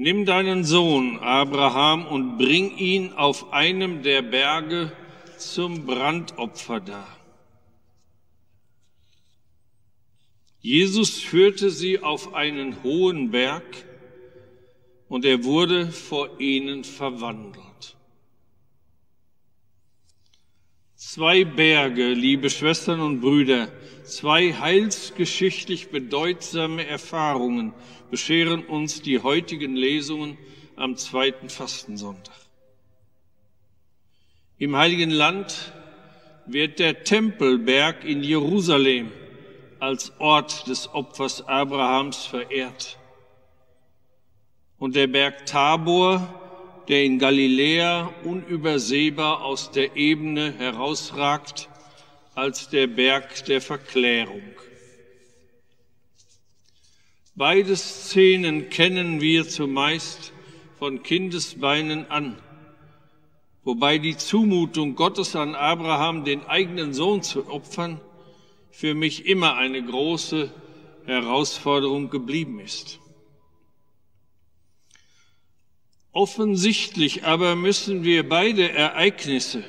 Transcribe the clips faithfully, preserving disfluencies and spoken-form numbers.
nimm deinen Sohn Abraham und bring ihn auf einem der Berge zum Brandopfer dar. Jesus führte sie auf einen hohen Berg, und er wurde vor ihnen verwandelt. Zwei Berge, liebe Schwestern und Brüder, zwei heilsgeschichtlich bedeutsame Erfahrungen bescheren uns die heutigen Lesungen am zweiten Fastensonntag. Im Heiligen Land wird der Tempelberg in Jerusalem als Ort des Opfers Abrahams verehrt. Und der Berg Tabor, der in Galiläa unübersehbar aus der Ebene herausragt, als der Berg der Verklärung. Beide Szenen kennen wir zumeist von Kindesbeinen an, wobei die Zumutung Gottes an Abraham, den eigenen Sohn zu opfern, für mich immer eine große Herausforderung geblieben ist. Offensichtlich aber müssen wir beide Ereignisse,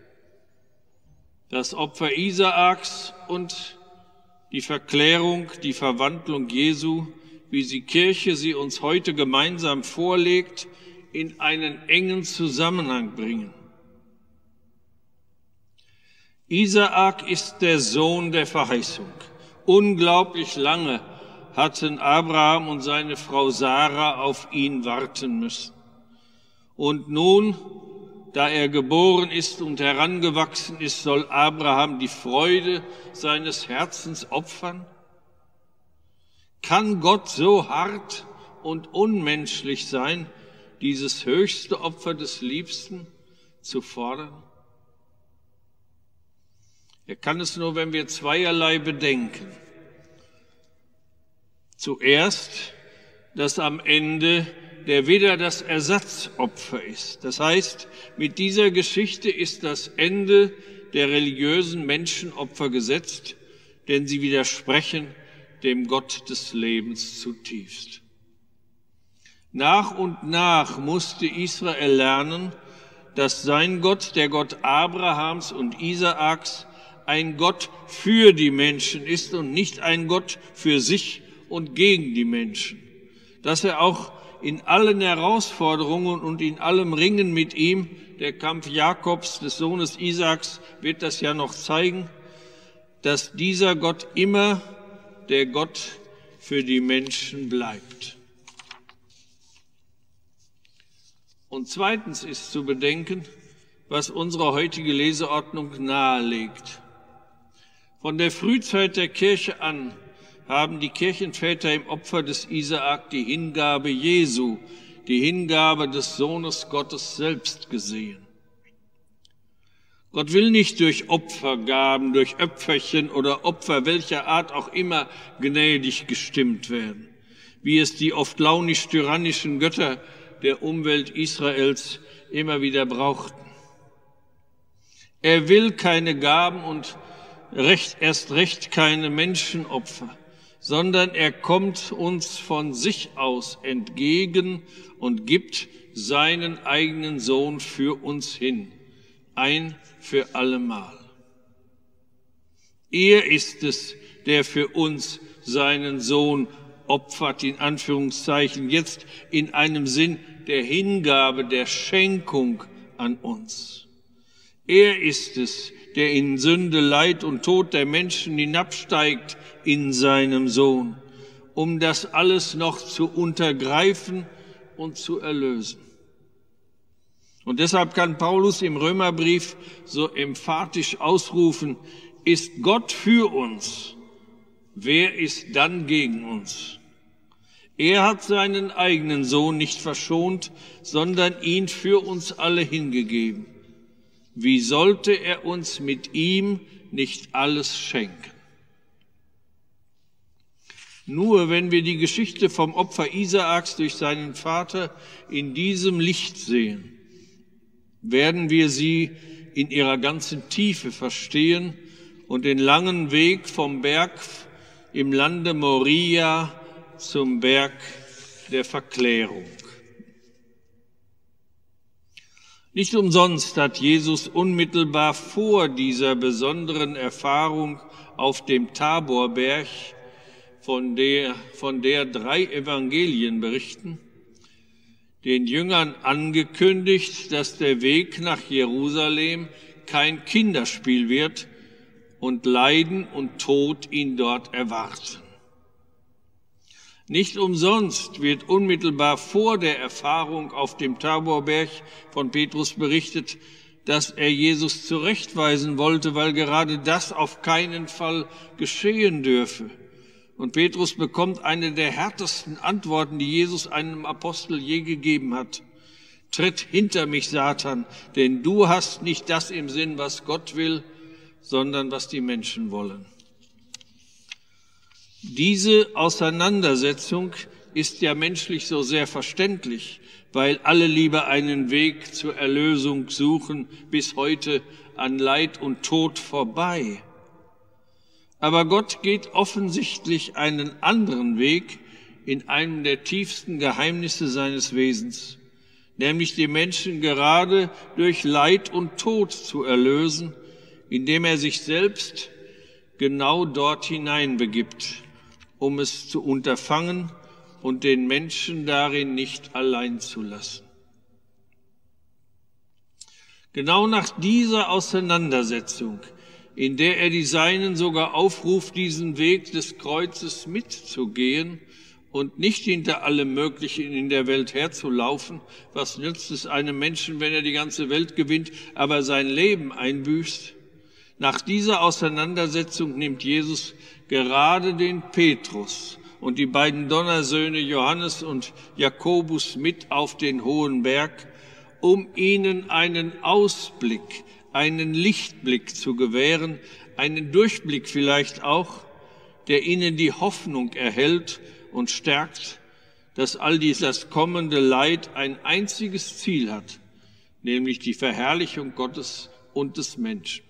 das Opfer Isaaks und die Verklärung, die Verwandlung Jesu, wie die Kirche sie uns heute gemeinsam vorlegt, in einen engen Zusammenhang bringen. Isaak ist der Sohn der Verheißung. Unglaublich lange hatten Abraham und seine Frau Sarah auf ihn warten müssen. Und nun, da er geboren ist und herangewachsen ist, soll Abraham die Freude seines Herzens opfern? Kann Gott so hart und unmenschlich sein, dieses höchste Opfer des Liebsten zu fordern? Er kann es nur, wenn wir zweierlei bedenken. Zuerst, dass am Ende der Widder das Ersatzopfer ist. Das heißt, mit dieser Geschichte ist das Ende der religiösen Menschenopfer gesetzt, denn sie widersprechen dem Gott des Lebens zutiefst. Nach und nach musste Israel lernen, dass sein Gott, der Gott Abrahams und Isaaks, ein Gott für die Menschen ist und nicht ein Gott für sich und gegen die Menschen. Dass er auch in allen Herausforderungen und in allem Ringen mit ihm, der Kampf Jakobs, des Sohnes Isaaks, wird das ja noch zeigen, dass dieser Gott immer der Gott für die Menschen bleibt. Und zweitens ist zu bedenken, was unsere heutige Leseordnung nahelegt. Von der Frühzeit der Kirche an haben die Kirchenväter im Opfer des Isaak die Hingabe Jesu, die Hingabe des Sohnes Gottes selbst gesehen. Gott will nicht durch Opfergaben, durch Öpferchen oder Opfer welcher Art auch immer gnädig gestimmt werden, wie es die oft launisch-tyrannischen Götter der Umwelt Israels immer wieder brauchten. Er will keine Gaben und recht, erst recht keine Menschenopfer, sondern er kommt uns von sich aus entgegen und gibt seinen eigenen Sohn für uns hin, ein für allemal. Er ist es, der für uns seinen Sohn opfert, in Anführungszeichen, jetzt in einem Sinn der Hingabe, der Schenkung an uns. Er ist es, der in Sünde, Leid und Tod der Menschen hinabsteigt in seinem Sohn, um das alles noch zu untergreifen und zu erlösen. Und deshalb kann Paulus im Römerbrief so emphatisch ausrufen, ist Gott für uns, wer ist dann gegen uns? Er hat seinen eigenen Sohn nicht verschont, sondern ihn für uns alle hingegeben. Wie sollte er uns mit ihm nicht alles schenken? Nur wenn wir die Geschichte vom Opfer Isaaks durch seinen Vater in diesem Licht sehen, werden wir sie in ihrer ganzen Tiefe verstehen und den langen Weg vom Berg im Lande Moria zum Berg der Verklärung. Nicht umsonst hat Jesus unmittelbar vor dieser besonderen Erfahrung auf dem Taborberg, von der, von der drei Evangelien berichten, den Jüngern angekündigt, dass der Weg nach Jerusalem kein Kinderspiel wird und Leiden und Tod ihn dort erwarten. Nicht umsonst wird unmittelbar vor der Erfahrung auf dem Taborberg von Petrus berichtet, dass er Jesus zurechtweisen wollte, weil gerade das auf keinen Fall geschehen dürfe. Und Petrus bekommt eine der härtesten Antworten, die Jesus einem Apostel je gegeben hat. Tritt hinter mich, Satan, denn du hast nicht das im Sinn, was Gott will, sondern was die Menschen wollen. Diese Auseinandersetzung ist ja menschlich so sehr verständlich, weil alle lieber einen Weg zur Erlösung suchen, bis heute an Leid und Tod vorbei. Aber Gott geht offensichtlich einen anderen Weg in einem der tiefsten Geheimnisse seines Wesens, nämlich die Menschen gerade durch Leid und Tod zu erlösen, indem er sich selbst genau dort hineinbegibt, um es zu unterfangen und den Menschen darin nicht allein zu lassen. Genau nach dieser Auseinandersetzung, in der er die Seinen sogar aufruft, diesen Weg des Kreuzes mitzugehen und nicht hinter allem Möglichen in der Welt herzulaufen, was nützt es einem Menschen, wenn er die ganze Welt gewinnt, aber sein Leben einbüßt? Nach dieser Auseinandersetzung nimmt Jesus gerade den Petrus und die beiden Donnersöhne Johannes und Jakobus mit auf den hohen Berg, um ihnen einen Ausblick, einen Lichtblick zu gewähren, einen Durchblick vielleicht auch, der ihnen die Hoffnung erhält und stärkt, dass all dieses kommende Leid ein einziges Ziel hat, nämlich die Verherrlichung Gottes und des Menschen.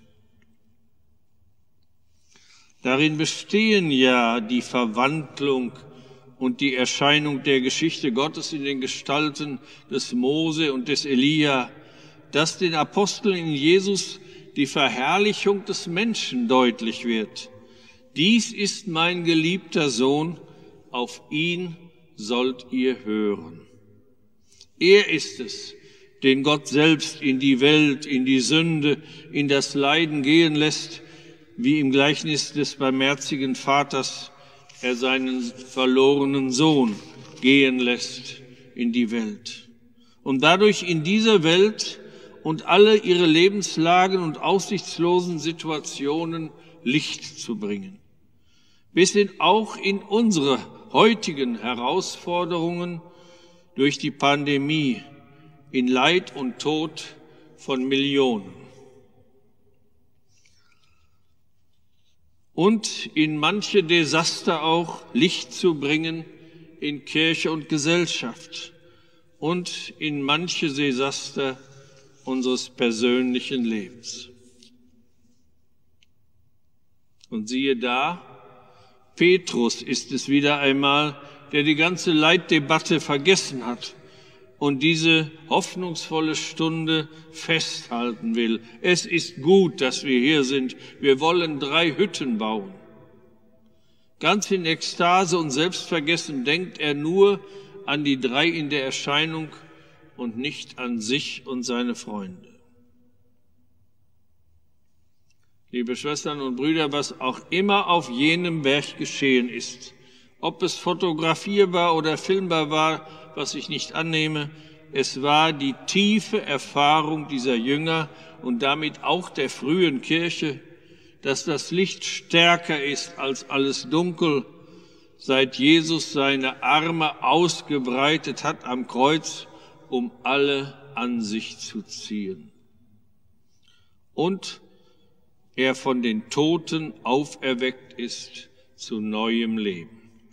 Darin bestehen ja die Verwandlung und die Erscheinung der Geschichte Gottes in den Gestalten des Mose und des Elia, dass den Aposteln in Jesus die Verherrlichung des Menschen deutlich wird. Dies ist mein geliebter Sohn, auf ihn sollt ihr hören. Er ist es, den Gott selbst in die Welt, in die Sünde, in das Leiden gehen lässt, wie im Gleichnis des barmherzigen Vaters er seinen verlorenen Sohn gehen lässt in die Welt. Und dadurch in dieser Welt und alle ihre Lebenslagen und aussichtslosen Situationen Licht zu bringen. Bis hin auch in unsere heutigen Herausforderungen durch die Pandemie, in Leid und Tod von Millionen. Und in manche Desaster auch Licht zu bringen in Kirche und Gesellschaft und in manche Desaster unseres persönlichen Lebens. Und siehe da, Petrus ist es wieder einmal, der die ganze Leiddebatte vergessen hat und diese hoffnungsvolle Stunde festhalten will. Es ist gut, dass wir hier sind. Wir wollen drei Hütten bauen. Ganz in Ekstase und selbstvergessen denkt er nur an die drei in der Erscheinung und nicht an sich und seine Freunde. Liebe Schwestern und Brüder, was auch immer auf jenem Berg geschehen ist, ob es fotografierbar oder filmbar war, was ich nicht annehme, es war die tiefe Erfahrung dieser Jünger und damit auch der frühen Kirche, dass das Licht stärker ist als alles Dunkel, seit Jesus seine Arme ausgebreitet hat am Kreuz, um alle an sich zu ziehen. Und er von den Toten auferweckt ist zu neuem Leben.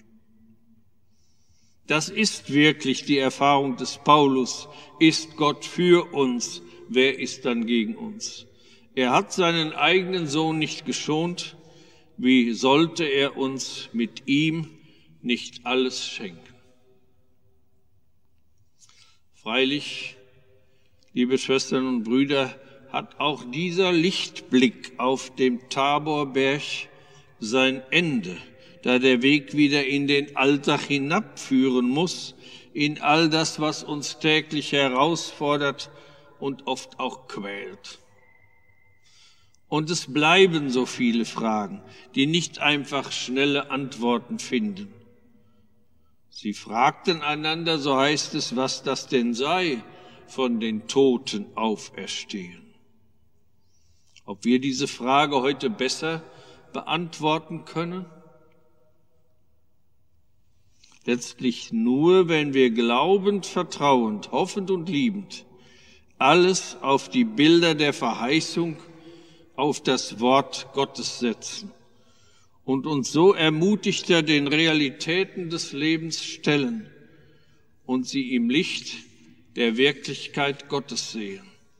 Das ist wirklich die Erfahrung des Paulus. Ist Gott für uns, wer ist dann gegen uns? Er hat seinen eigenen Sohn nicht geschont. Wie sollte er uns mit ihm nicht alles schenken? Freilich liebe Schwestern und Brüder, hat auch dieser Lichtblick auf dem Taborberg sein Ende, da der Weg wieder in den Alltag hinabführen muss, in all das, was uns täglich herausfordert und oft auch quält. Und es bleiben so viele Fragen, die nicht einfach schnelle Antworten finden. Sie fragten einander, so heißt es, was das denn sei, von den Toten auferstehen. Ob wir diese Frage heute besser beantworten können? Letztlich nur, wenn wir glaubend, vertrauend, hoffend und liebend alles auf die Bilder der Verheißung, auf das Wort Gottes setzen und uns so ermutigter den Realitäten des Lebens stellen und sie im Licht der Wirklichkeit Gottes sehen.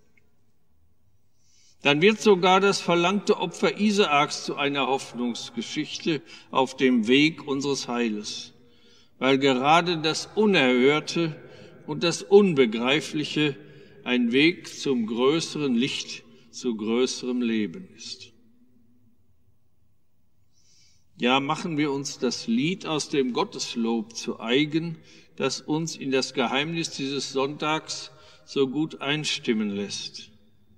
Dann wird sogar das verlangte Opfer Isaaks zu einer Hoffnungsgeschichte auf dem Weg unseres Heiles, weil gerade das Unerhörte und das Unbegreifliche ein Weg zum größeren Licht, zu größerem Leben ist. Ja, machen wir uns das Lied aus dem Gotteslob zu eigen, das uns in das Geheimnis dieses Sonntags so gut einstimmen lässt.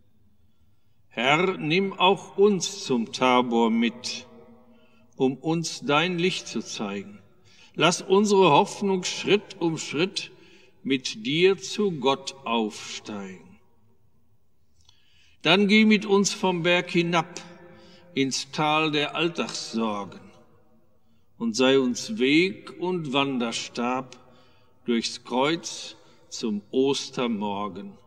Herr, nimm auch uns zum Tabor mit, um uns dein Licht zu zeigen. Lass unsere Hoffnung Schritt um Schritt mit dir zu Gott aufsteigen. Dann geh mit uns vom Berg hinab ins Tal der Alltagssorgen und sei uns Weg und Wanderstab durchs Kreuz zum Ostermorgen.